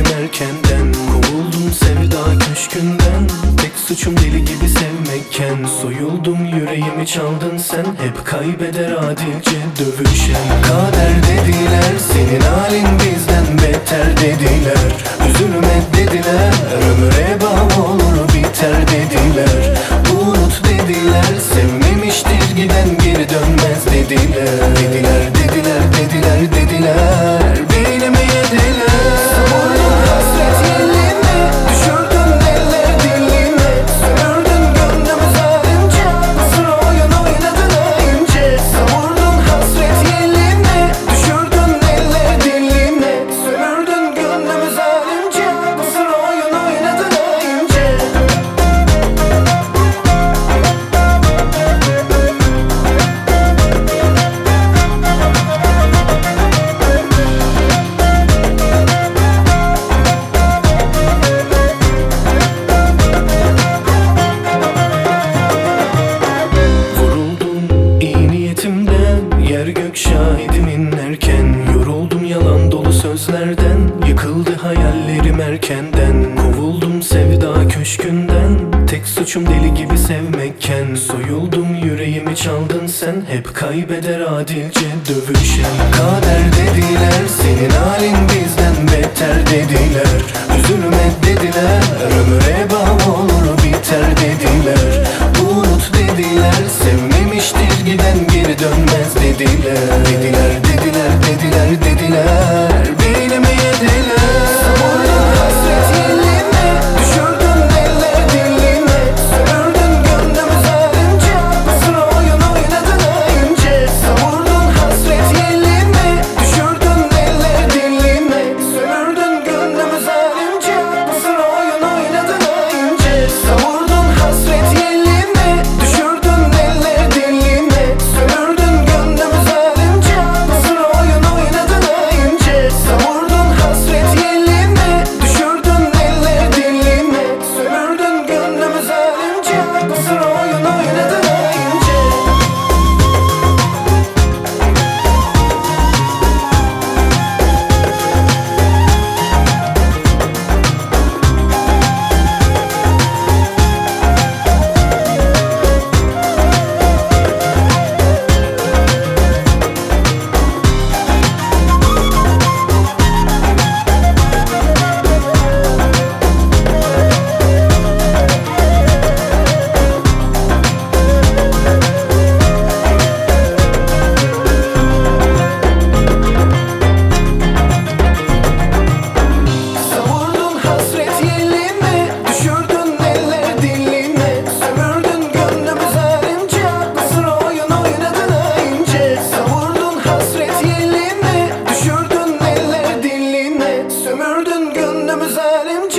erkenden. Kovuldum sevda köşkünden, tek suçum deli gibi sevmekken. Soyuldum yüreğimi çaldın sen, hep kaybeder adilce dövüşen. Kader dediler, senin halin bizden beter dediler. Üzülme dediler, ömüre bağ olur biter dediler. Unut dediler, sevmemiştir giden geri dönmez dediler. Dediler beynimi yediler. Savurdun hasret yelime, düşürdün eller dilime. Sömürdün gönlümü zalimce, nasıl oyun oynadın haince. Savurdun hasret yelime, düşürdün eller dilime. Sömürdün gönlümü zalimce, nasıl oyun oynadın haince. Yer gök şahidim inlerken, yoruldum yalan dolu sözlerden. Yıkıldı hayallerim erkenden. Kovuldum sevda köşkünden, tek suçum deli gibi sevmekken. Soyuldum yüreğimi çaldın sen, hep kaybeder adilce dövüşen. Kader dediler, senin halin bizden beter dediler. Üzülme dediler, ömüre bağ olur biter dediler. Unut dediler, sevmemiştir giden geri dönmez dediler. Dediler beynimi yediler. Savurdun hasret yelime, düşürdün eller dilime. Sömürdün gönlümü zalimce, nasıl oyun oynadın haince. Savurdun hasret yelime, düşürdün eller dilime. Sömürdün gönlümü zalimce, nasıl oyun oynadın haince. Savurdun hasret yelime, düşürdün eller dilime. Sömürdün gönlümü zalimce, nasıl oyun oynadın haince. Savurdun hasret yelime, düşürdün eller dilime. Sömürdün gönlümü zalimce, nasıl oyun oynadın haince. Savurdun hasret yelime, düşürdün eller dilime. Sömürdün gönlümü zalimce, nasıl oyun oynadın haince. Savurdun hasret yelime, düşürdün eller dilime. Sömürdün gönlümü zalimce.